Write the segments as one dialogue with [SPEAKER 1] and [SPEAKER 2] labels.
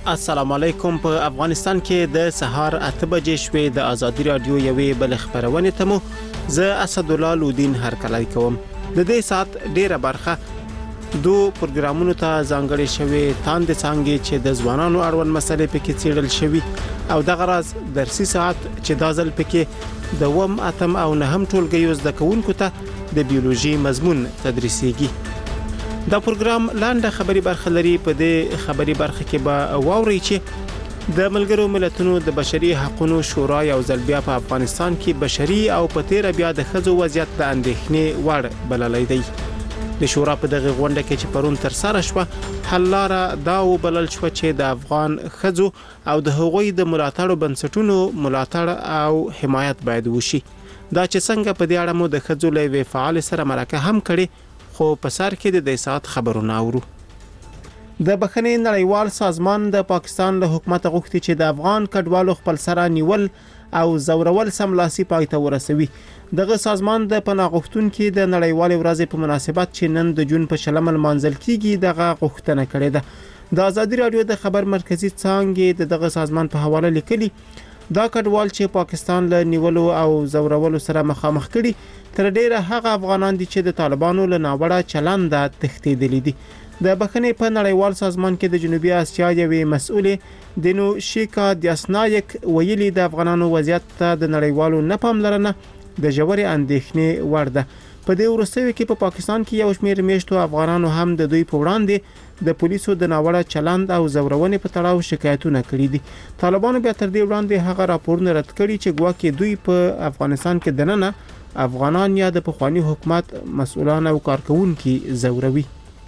[SPEAKER 1] السلام علیکم. په افغانستان کې د سهار 8 بجې شوې د ازادي رادیو یوې بل خبرونه ته مو زه اسد الله لودین هرکلی کوم. د دې سات ډیره برخه دو پروګرامونو ته ځانګړې شوې تاند څنګه چې د ځوانانو اړوند مسلې پکې څیړل شوی او د غرض درسي ساعت چې دازل پکې د وم اتم او نهم ټولګیو زده کوونکو ته د بیولوژي مضمون تدریسيږي. دا پروګرام لاندې خبري برخه لري. په دې خبري برخه کې به واوري چې د ملګرو ملتونو د بشري حقوقو شورا یو ځل بیا په افغانستان کې بشري او په تیر بیا د خزو وضعیت د اندېښنې وړ بللای دی. د شورا په دغه غونډه کې چې پرون تر سره شو حل لاره دا وبلل شو چې د افغان خزو او د هغوی د ملاتړ بنسټونو ملاتړ او حمایت باید وشي. دا چې څنګه په دې اړه مو د خزو لوي فعال سره مرکه هم کړي خو په سر کې د سات خبرونه اورو. د بخښنې نړیوال سازمان د پاکستان له حکومت غوښتي چې د افغان کډوالو خپل سره نیول او زورول سملاسي پایته ورسوي. دغه سازمان د پناه غوښتونکو د نړیوال ورځې په مناسبت چې نن د جون په شلمل مانځل کیږي دغه غوښتنه کړې ده. د ازادي رادیو د خبر مرکزی څنګه دغه سازمان په حواله لیکلي دا کډوال چې پاکستان له نیولو او زورولو سره مخامخ کړي تر ډیره هغه افغانان دي چې د طالبانو له ناوړه چلند تښتیدلي دي. د بخښنې په نړیوال سازمان کې د جنوبي اسیا یوې مسؤلې دینو شیکا دیاسنایک ویلي د افغانانو وضعیت ته د نړیوالو نه پاملرنه د ژورې اندېښنې وړ ده. په دې وروستیو کې په پاکستان کې یو شمېر میشتو افغانانو هم د دوی په وړاندې د پولیسو د ناوړه چلند او زورونې په تړاو شکایتونه کړي دي. طالبانو بیا تر دې وړاندې هغه راپورونه رد کړي چې ګواکې دوی په افغانستان کې دننه افغانان یا د پخوانی حکومت مسؤلان او کارکونکو زوروي.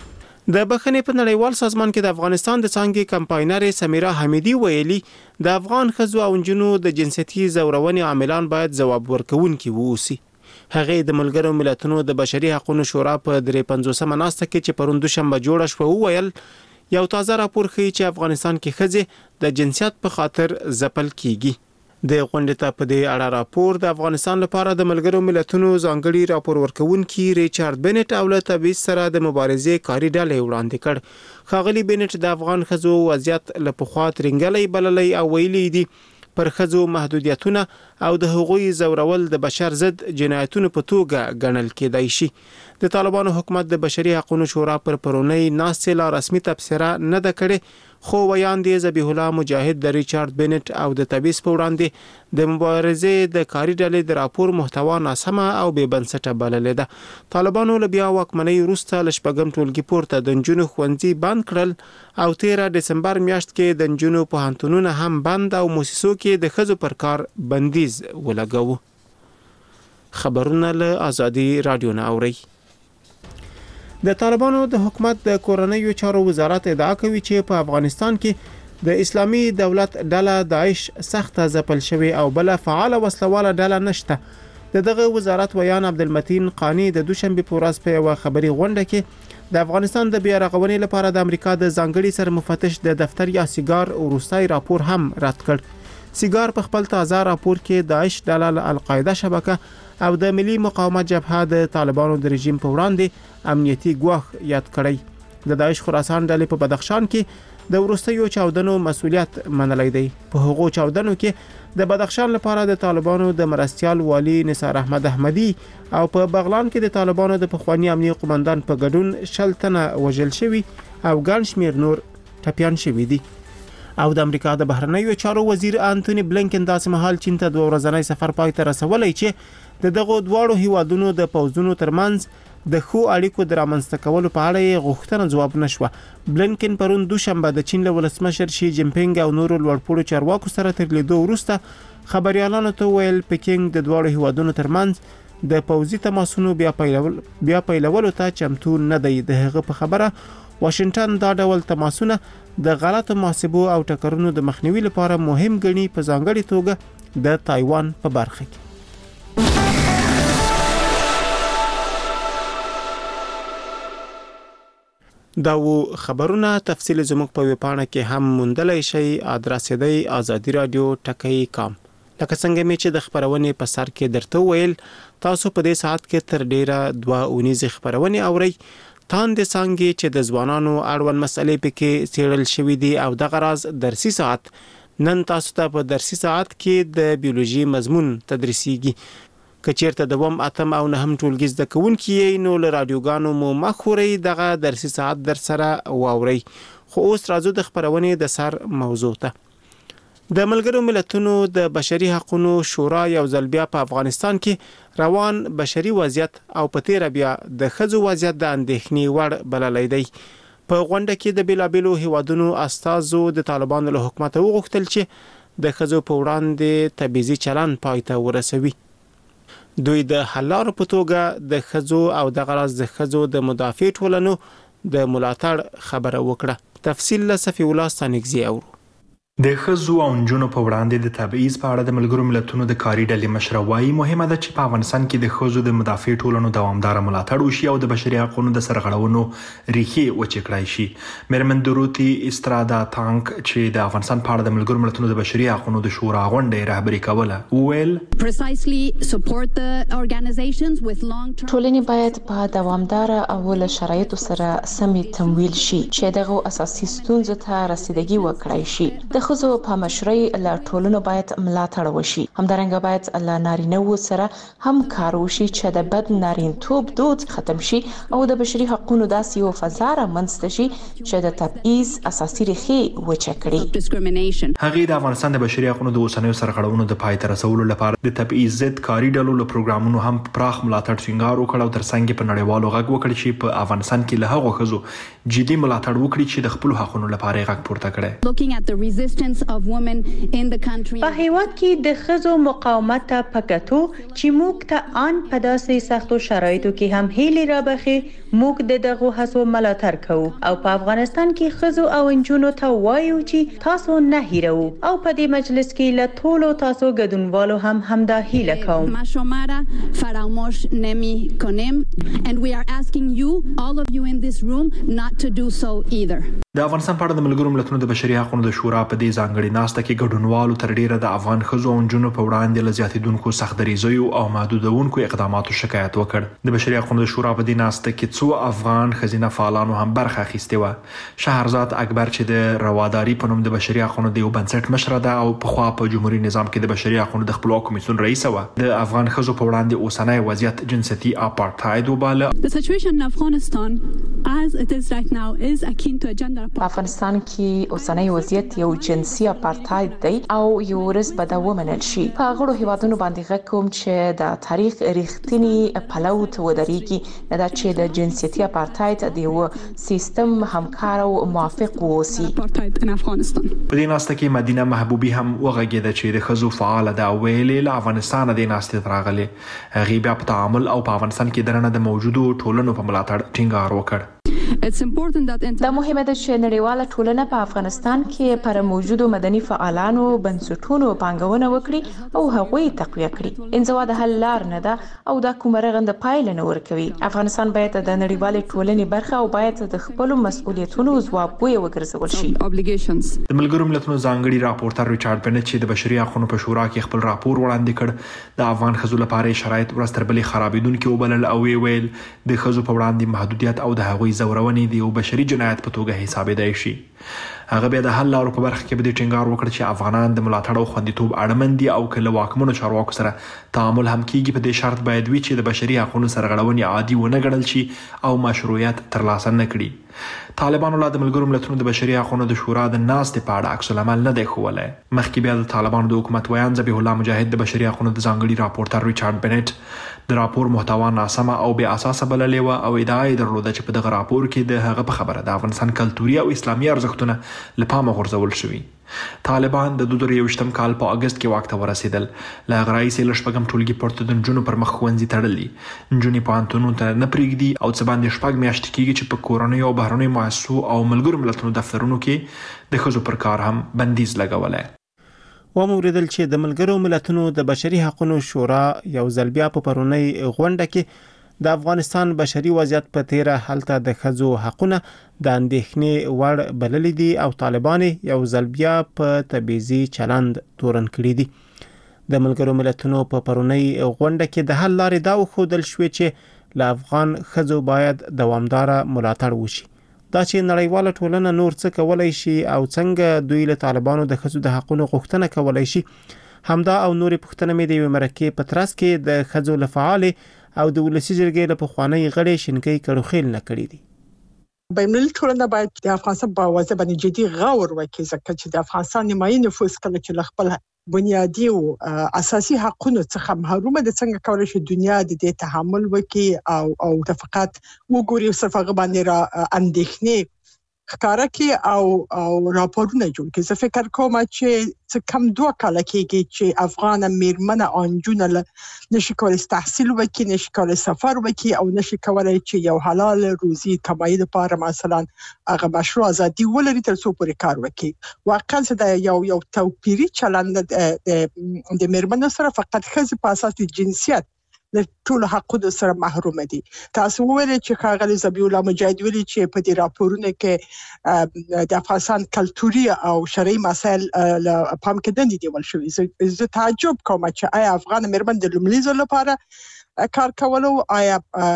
[SPEAKER 1] د بخښنې په نړیوال سازمان کې د افغانستان د څنګه کمپاینر سمیرا حمیدی ویلي د افغان خزو او جنو د جنسيتي زورونې عاملان باید ځواب ورکوونکي ووسی. هغه د ملګرو ملتونو د بشري حقوقو شورا په 53 مناسته کې چې پرون دوشنبه جوړه شو ویل یو تازه راپور ښیي چې افغانستان کې خزې د جنسیت په خاطر ځپل کیږي. د غونډې ته په دې اړه راپور د افغانستان لپاره د ملګرو ملتونو ځانګړي راپور ورکوونکي ریچارډ بنټ او له تبعیض سره د مبارزې کاری ډلې وړاندې کړ. خاغلی بنټ د افغان خزو وضعیت له پخوا ترنګلې بللې او ویلي دي پر خزو محدودیتونه او د حقوقي زورول د بشر ضد جنایتونو په توګه ګڼل کېدای شي. د طالبانو حکومت د بشري حقوقو شورا پر پرونی ناسې لا رسمي تبصره نه ده کړې خو ویان دی ذبیح الله مجاهد د ریچارډ بنټ او د تبعیض په وړاندې د مبارزې د کاری ډلې د راپور محتوا ناسمه او بې بنسټه بللې ده. طالبانو له بیا واکمنۍ وروسته له شپږم ټولګي پورته د نجونو ښوونځي بند کړل او 13 دسمبر میاشت کې د نجونو پوهنتونونه هم بند او موسسو کې د خزو پر کار بندیز ولګاوه. خبرونه له ازادي رادیو نه اوري. د طالبانو د حکومت د کورنیو چارو وزارت ادعا کوي چې په افغانستان کې د اسلامي دولت ډله داعش سخت ځپل شوی او بل فعال وسلواله ډله نشته. دغه وزارت ویان عبدالمتین قانی د دوشنبه په ورځ په یو خبري غونډه کې د افغانستان د بیا رغونې لپاره د امریکا د ځانګړي سرمفتش د دفتر یا سیګار وروستي راپور هم رد کړ. سیګار په خپل تازه راپور کې داعش ډله القاعده شبکه او د ملي مقاومت جبهه د طالبانو د رژیم په وړاندې امنیتي ګواښ یاد کړی. د داعش خراسان ډلې په بدخشان کې د وروستیو چاودنو مسؤلیت منلی دی. په هغو چاودنو کې د بدخشان لپاره د طالبانو د مرستيال والی نثار احمد احمدی او په بغلان کې د طالبانو د پخوانی امنیتي قومندان په ګډون شلتنه وژل شوی او ګڼ شمیر نور ټپيان شوی دي. او د امریکا د بهرنیو چارو وزیر انټونی بلینکن داسې مهال چین ته 2 ورځنی سفر پای ته رسولی چې دغه دواړو هیوادونو د پوځونو ترمنځ د خو اړیکو د رامنځته کولو په اړه غوښتنه ځواب نشوه. بلینکن پرون دوشنبه د چین له ولسمشر شي جین پینګ او نورو لوړپوړو چارواکو سره تر لیدو وروسته خبريالانو ته ویل پکینګ د دواړو هیوادونو ترمنځ د پوځي تماسونو بیا پیلولو ته چمتو نه دی. د هغه په خبره واشنگټن دا ډول تماسونه د غلطو محاسبو او ټکرونو د مخنیوي لپاره مهم ګڼي په ځانګړي توګه د تایوان په برخه کې. دا و خبرونه تفصیل زموږ په ویبپاڼه کې هم موندلای شئ. ادرس دی azadiradio.com. لکه څنګه می چې د خبرونې په سر کې درته ویل تاسو په دې ساعت کې تر ډیره 2 اونیزه خبرونه اورئ. بهتان د څنګه چې د ځوانانو اړوند مسلې پکې څېړل شوې دي او د غراز درسي ساعت نن تاسو ته په درسي ساعت کې د بیولوژي مضمون تدریسيږي کچیرته دوم اتم او نهم ټولګي زده کوونکي نو له رادیوګانو مو مخوري دغه درسي ساعت در سره واوري خو اوس راځو د خبرونې د سر موضوع ته د ملګرو ملتونو د بشري حقوقو شورا یو ځل بیا په افغانستان کې روان بشري وضعیت او په تیر بیا د خځو وضعیت د اندېښنې وړ بللی دی په غونډه کې د بیلابیلو هیوادونو استازو د طالبانو له حکومت وغوښتل چې د خځو په وړاندې تبعیضي چلن پای ته ورسوي دوی د حلار په توګه د خځو او د غراز د خځو د مدافع ټولنو د ملاتړ خبره وکړه تفصیل له صفی الله ستانګزی اورو
[SPEAKER 2] د خځو او نجونو په وړاندې د تبعیض په اړه د ملګرو ملتونو د کاري ډلې مشر وايي مهمه ده چې په افغانستان کې د خځو د مدافع ټولنو دوامدار ملاتړ وشي او د بشري حقوقو د سرغړونو ریښې وچې کړای شي مېرمن دروتی استرادا تانک چې د افغانستان په اړه د ملګرو ملتونو د بشري حقوقو د شورا غونډې رهبري کوله ویل
[SPEAKER 3] ټولنې باید په دوامدار او له شرایطو سره سمې تمویل شي چې دغه اساسي ستونزو ته رسیدګي وکړای شي د خځو په مشرۍ له ټولنو باید ملاتړ وشي همدارنګه باید له نارینه‌وو سره هم کار وشي چې د بد نارینتوب دود ختم شي او د بشري حقوقو داسې یو فضا رامنځته شي چې د تبعیض اساسي ریښې وچه کړي
[SPEAKER 2] هغه د افغانستان د بشري حقوقو د اوسنیو سرغړونو د پای ته رسولو لپاره د تبعیض ضد کاري ډلو له پروګرامونو هم پراخ ملاتړ ټینګار وکړ او ترڅنګ په نړیوالو غږ وکړ چې په افغانستان کې له هغو خځو جدي ملاتړ وکړي چې د خپل حقوقو لپاره غږ پورته کړي
[SPEAKER 4] په هیواد کې د خځو مقاومت ته پکاتو چې موږ ته ان په داسې سختو شرایطو کې هم هیلې رابخي موږ دغه هڅو ملاتړ کوو او په افغانستان کې خځو او انجونو ته وایو چې تاسو نه هیرو او په دې مجلس کې له ټولو تاسو ګډونوالو هم همدا هیله کوم
[SPEAKER 5] ما شما را فراموش نمی‌کنیم and we are asking you all of you in this room not to do so either
[SPEAKER 2] د افغانستان په اړه د ملګرو ملتونو د بشري حقوقو د شورا په دې ځانګړي ناسته کې ګډونوالو تر ډیره د افغان خځو او نجونو په وړاندې له زیاتېدونکو سختدریزیو او محدودونکو اقداماتو شکایت وکړ د بشري حقوقو د شورا په دې ناسته کې څو افغان ښځینه فعالانو هم برخه اخیستې وه شهرزاد اکبر چې د رواداري په نوم د بشري حقوقو د یو بنسټ مشره ده او پخوا په جمهوریت نظام کې د بشري حقوقو د خپلواک کمیسیون رئیس وه د افغان خځو په وړاندې اوسنی وضعیت جنسیتي اپارټاید وباله
[SPEAKER 6] The situation in Afghanistan as it is right now is akin to a gender
[SPEAKER 3] په افغانستان کې اوسنی وضعیت یو جنسي اپارټاید دی او یو ورځ به دا ومنل شي په غړو هیوادونو باندې غږ کوم چې د تاریخ ریښتینی پلو ته ودرېږي دا چې د جنسيتي اپارټاید د یو سیستم همکار او موافق ووسی
[SPEAKER 6] په
[SPEAKER 2] دې ناسته کې مدینه محبوبي هم وغږېده چې د خځو فعال ده ویلې له افغانستان د ناستې راغلي هغه بیا په تعامل او په افغانستان کې درنه د موجودو ټولنو په ملاتړ ټینګار وکړ
[SPEAKER 3] دا مهمه ده چې نړیواله ټولنه په افغانستان کې پر موجودو مدني فعالانو بنسټونو پانګونه وکړي او هغوی تقویه کړي انزوا د حل لار نه ده او دا کومه رغنده پایله نه ورکوي افغانستان باید د نړیوالې ټولنې برخه او باید د خپل مسؤلیتونو ځوابګوی وګرځول شي
[SPEAKER 2] د ملګرو ملتونو ځانګړي راپورټر ریچارډ بنټ چې د بشري حقوقو په شورا کې خپل راپور وړاندې کړ د افغان خځو لپاره شرایط ورځ تر بلې خرابېدونکي وبلل او ویل د خځو په وړاندې محدودیت او د هغوی زورونې د یو بشري جنایت په توګه حسابېدای شي هغه بیا د حل لارو په برخه کې به د ټینګار وکړ چې افغانان د ملاتړ او خوندیتوب اړمن دي او کله واکمنو چارواکو سره تعامل هم کیږي په دې شرط باید وي چې د بشري حقوقو سرغړونې عادي ونه ګڼل شي او مشروعیت ترلاسه نه کړي طالبانو لا د ملګرو ملتونو د بشري حقوقو د شورا د ناستې په اړه عکس العمل نه دی ښوولی مخکې بیا د طالبانو د حکومت ویان ذبیح الله مجاهد د بشري حقوقو د ځانګړي راپورټر ریچارډ بنټ د راپور محتوا ناسمه او بې اساسه بللې وه او ادعا یې درلوده چې په دغه راپور کې د هغه په خبره د افغانستان کلتوري او اسلامي ارزښتونه له پامه غورځول شوي طالبان د 2023 کال په اگست کې واک ته ورسېدل له هغه راهیسې له شپږم ټولګي پورته د نجونو پر مخ ښوونځي تړلي نجونې پوهنتونونو ته نه پرېږدي او څه باندې 6 میاشتې کېږي چې په کورنیو او بهرنیو مؤسسو او ملګرو ملتونو دفترونو کې د ښځو پر کار هم بندیز لګولی
[SPEAKER 1] وموریدل چې د ملګرو ملتونو د بشري حقوقو شورا یو ځل بیا په پرونی غونډه کې د افغانستان بشري وضعیت په تیره حالت د خځو حقوقونه د اندېښنې وړ بللي دي او طالبان یو ځل بیا په تبعیضي چلند تورن کړي دي د ملګرو ملتونو په پرونی غونډه کې د حل لارې دا وښودل شوې چې له افغان ښځو باید دوامداره ملاتړ وشي. دا چې نړیواله ټولنه نور څه کولای شي او څنګه دوی له طالبانو د ښځو د حقوقو غوښتنه کولای شي، همدا او نورې پوښتنې مې د یوې مرکې په ترڅ کې د ښځو له فعالې او د ولسي جرګې له پخوانۍ غړې شینکۍ کړوخیل نه کړي دي.
[SPEAKER 7] بینالمللي ټولنه باید د افغانستان په وضع باندې جدي غور وکړي، ځکه چې د افغانستان نیمایي نفوس کله چې له خپل بنیادي او اساسي حقوقو څخه محروم دي، څنګه کولای شي دنیا د دې تحمل وکړي او فقط وګوري صرف هغه باندې را اندېښنې ښکارا کې او راپورونه جوړ کړي. زه فکر کوم چې کم 2 کاله کېږي چې افغان میرمنه انجونه نشي کولای تحصیل وکړي، نشي کولای سفر وکړي او نشي کولای چې یو حلال روزي کمایي لپاره مثلا هغه مشروع ازادي ولري تر څو پورې کار وکړي. واقعا دا یو توپیری چلند د میرمنو سره فقط ښځې په اساس د جنسیت له ټول حقوقو سره محروم دي. تاسو وویل چې ښاغلي ذبیح الله مجاهد ویلي چې په دې راپورونو کې د افغانستان کلتوري او شرعي مسایل پام کې دندې دیول شوي. زه تعجب کوم چې آیا افغان میرمن د لومړي ځل لپاره کار کولو، آیا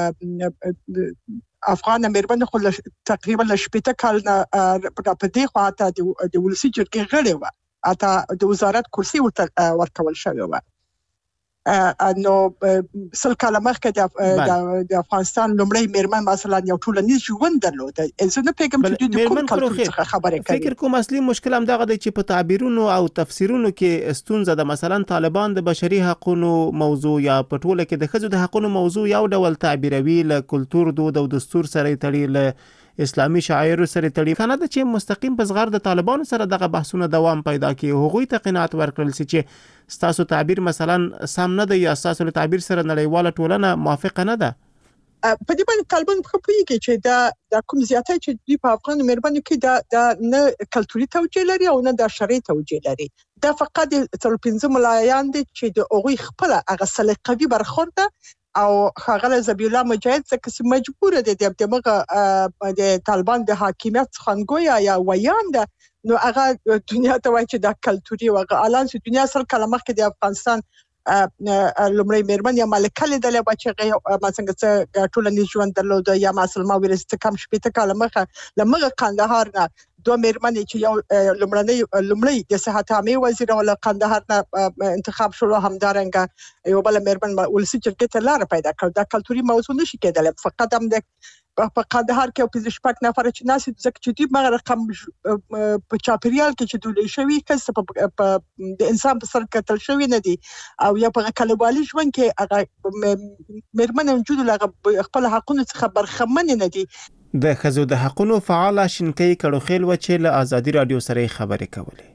[SPEAKER 7] افغان میرمن خو تقریبا 18 کال نه په دې خواته د ولسي جرګې غړې و، اته د وزارت کرسي ورکول شوی و. نو سل کاله مخکې د افغانستان لومړی میرمن مثلا یو ټولنیز ژوند درلود. زه نه پیغام چې د کوم کلتور څخه خبرې کوي.
[SPEAKER 1] فکر کوم اصلي مشکل هم دغه دی چې په تعبیرونو او تفسیرونو کې ستونزه ده. مثلا طالبان د بشري حقوقو موضوع یا په ټوله کې د ښځو د حقوقو موضوع یو ډول تعبیروي، له کلتور، دود او دستور سره تړي، له اسلامي شعائر سره تړي. کنه د چې مستقیم په صغر د طالبانو سره دغه بحثونه دوام پیدا کوي، هغوی ته قناعت ورکړل چې ستاسو تعبیر مثلا سم نه دی یا ستاسو له تعبیر سره نړیواله ټولنه موافقه نه ده.
[SPEAKER 7] په دې باندې طالبان په پوهیږي چې دا کوم زیاتې چې دوی په افغان میرمنو کې دا نه کلتوري توجیه لري او نه د شرعي توجیه لري. دا فقط د 15 ملایان دي چې د هغوی خپل هغه سلیقوي برخورد او ښاغلی ذبیح الله مجاهد څخه مجبور دي دغه د طالبان د حاکمیت څنګه یا ویان ده، نو هغه دنیا ته وایي چې دا کلتوري او الان چې دنیا سره کله مخکې د افغانستان لومړی میرمن یا ملکه لیدلې و چې مثلا څه ټولنیز ژوند درلود، یا مثلا ما ویل چې کم 18 کاله مخه لمغه قندهار نه 2 میرمنې چې یو لومړی د صحت عامه وزیر او قندهار نه انتخاب شول، همدارنګه یو بل میرمن ولسی جرګې ته لار پیدا کړ. دا کلتوري موضوع نشي کېدل. فقط هم د په قندهار کې په 15 نفر چې ناس ځکه چې دوی مغه رقم په چاپریال کې چې دوی شوی کس په د انسان په سر کتل شوی نه دي او یا په کلهوالي ژوند کې هغه میرمن وجود لغه خپل حقوقو څخه برخمن نه دي.
[SPEAKER 1] د ښځو د حقوقو فعال شینکۍ کړوخیل و چې له ازادي رادیو سره خبرې کولې.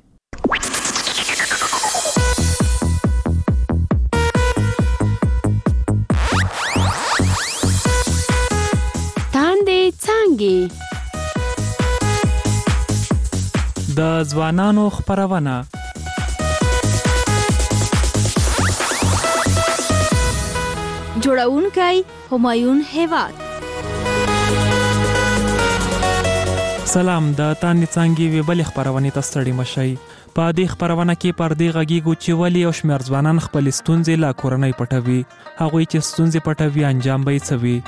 [SPEAKER 8] د ځوانانو خبرونه
[SPEAKER 9] جوړونکی همایون هیواد.
[SPEAKER 8] سلام، د تاندې څانګې وی بل خبرونه ته ستړي مشي. په دې خبرونه کې پر دې غږیږو چې ولی او شمیر ځوانان خپل ستونزې لا کورنۍ پټوي. هغه چې ستونزې پټوي انجام به یې څه وي.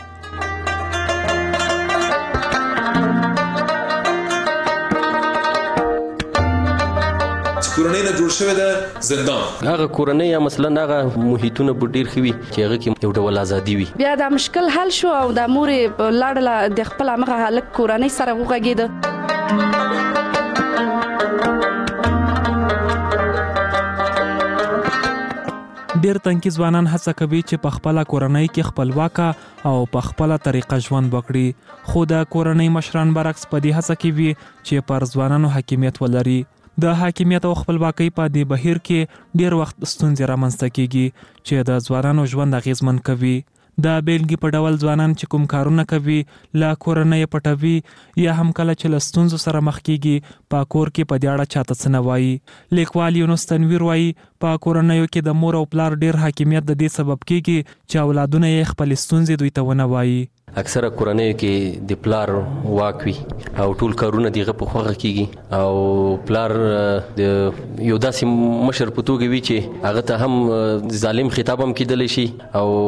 [SPEAKER 10] کورنۍ نه جوړ شوی د زندان
[SPEAKER 11] هغه کورنۍ یا مثلا هغه محیطونه ډیر خوي چې هغه کې یو ډول ازادي وي.
[SPEAKER 12] بیا دا مشکل حل شو او د مور لاړه د خپل هغه حالت کورنۍ سره وغږیده.
[SPEAKER 8] ډیر تنکي ځوانان هڅه کوي چې په خپل کورنۍ کې خپلواکه او په خپل طریقه ژوند وکړي، خو د کورنۍ مشران برعکس په دې هڅه کوي چې پر ځوانانو حاکمیت ولري. د حاکمیت او خپلواکۍ په دې بهیر کې ډیر وخت ستونزې رامنځته کیږي چې د ځوانانو ژوند اغیزمن کوي. د بیلګې په ډول ځوانان چې کوم کارونه کوي لا کورنۍ پټوي یا هم کله چې له ستونزو سره مخ کیږي په کور کې په دې اړه چاته څه نه وایي. لیکوال یونس تنویر وایي په کورنیو کې د مور او پلار ډیر حاکمیت د دې سبب کیږي چې اولادونه یې خپل ستونزې دوی ته ونه وایي.
[SPEAKER 11] اکثره کورنیو کې د پلار واک وي او ټول کارونه دغه په خوغه کیږي او پلار د یو داسې مشر په توګه وي چې هغه ته هم ظالم خطاب هم کیدل شي او